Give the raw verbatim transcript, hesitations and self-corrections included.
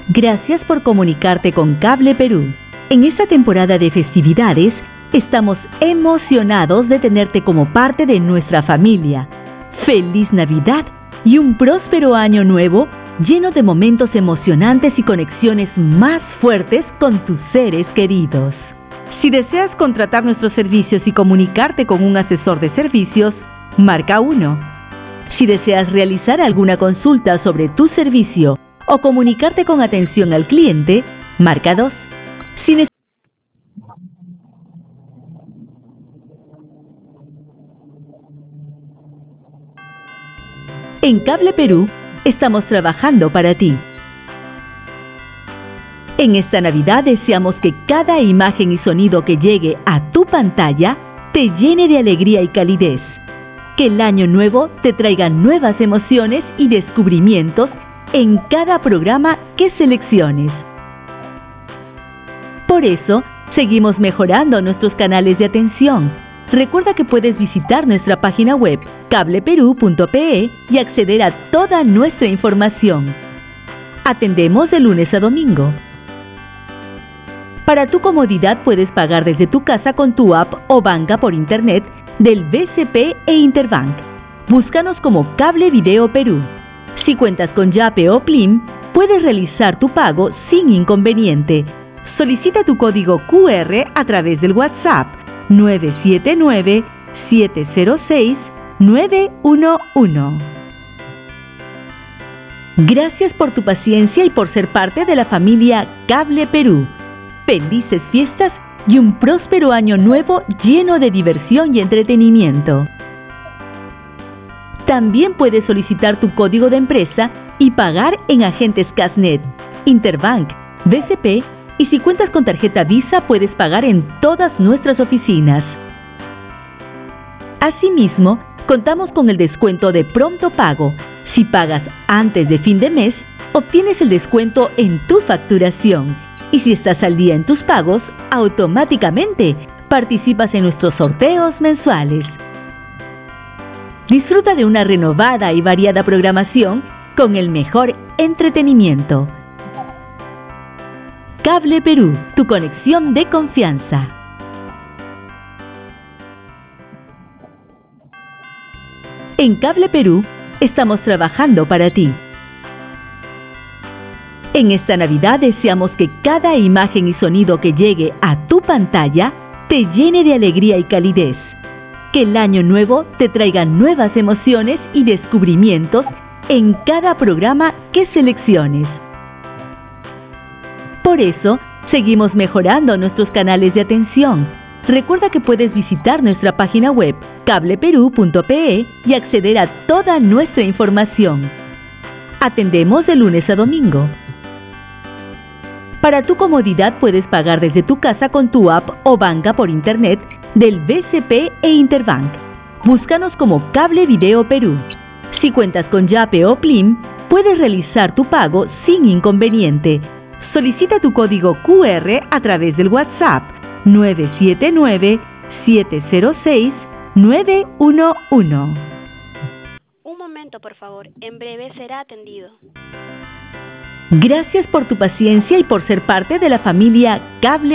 Gracias por comunicarte con Cable Perú. En esta temporada de festividades, estamos emocionados de tenerte como parte de nuestra familia. ¡Feliz Navidad y un próspero año nuevo lleno de momentos emocionantes y conexiones más fuertes con tus seres queridos! Si deseas contratar nuestros servicios y comunicarte con un asesor de servicios, marca uno. Si deseas realizar alguna consulta sobre tu servicio o comunicarte con atención al cliente, marca dos. Si neces- En Cable Perú, estamos trabajando para ti. En esta Navidad deseamos que cada imagen y sonido que llegue a tu pantalla te llene de alegría y calidez. Que el año nuevo te traiga nuevas emociones y descubrimientos en cada programa que selecciones. Por eso, seguimos mejorando nuestros canales de atención. Recuerda que puedes visitar nuestra página web cable perú punto pe y acceder a toda nuestra información. Atendemos de lunes a domingo. Para tu comodidad puedes pagar desde tu casa con tu app o banca por internet del B C P e Interbank. Búscanos como Cable Video Perú. Si cuentas con Yape o Plim, puedes realizar tu pago sin inconveniente. Solicita tu código Q R a través del WhatsApp nueve siete nueve, siete cero seis, nueve uno uno. Gracias por tu paciencia y por ser parte de la familia Cable Perú. Felices fiestas y un próspero año nuevo lleno de diversión y entretenimiento. También puedes solicitar tu código de empresa y pagar en agentes Casnet, Interbank, B C P y si cuentas con tarjeta Visa puedes pagar en todas nuestras oficinas. Asimismo, contamos con el descuento de pronto pago. Si pagas antes de fin de mes, obtienes el descuento en tu facturación. Y si estás al día en tus pagos, automáticamente participas en nuestros sorteos mensuales. Disfruta de una renovada y variada programación con el mejor entretenimiento. Cable Perú, tu conexión de confianza. En Cable Perú, estamos trabajando para ti. En esta Navidad deseamos que cada imagen y sonido que llegue a tu pantalla te llene de alegría y calidez. Que el año nuevo te traiga nuevas emociones y descubrimientos en cada programa que selecciones. Por eso, seguimos mejorando nuestros canales de atención. Recuerda que puedes visitar nuestra página web cable perú punto pe y acceder a toda nuestra información. Atendemos de lunes a domingo. Para tu comodidad puedes pagar desde tu casa con tu app o banca por internet del B C P e Interbank. Búscanos como Cable Video Perú. Si cuentas con Yape o Plim, puedes realizar tu pago sin inconveniente. Solicita tu código Q R a través del WhatsApp nueve siete nueve, siete cero seis, nueve uno uno. Un momento, por favor. En breve será atendido. Gracias por tu paciencia y por ser parte de la familia Cable